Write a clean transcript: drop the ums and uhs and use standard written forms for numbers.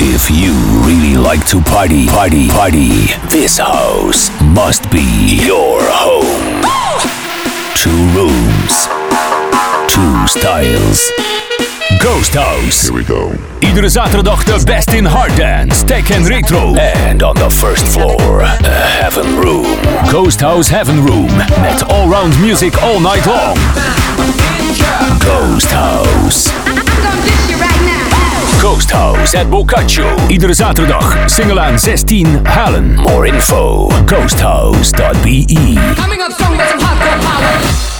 If you really like to party, this house must be your home. 2 rooms, 2 styles. Ghost House. Here we go. Iedere zaterdag de best in hard dance, tech en retro. And on the first floor, a Heaven Room. Ghost House Heaven Room. Met all-round music all night long. Ghost House. I'm gonna dish you right now. Ghost House at Boccaccio. Iedere zaterdag, Singelaan 16, Halen. More info, ghosthouse.be. Coming up strong with some hardcore power.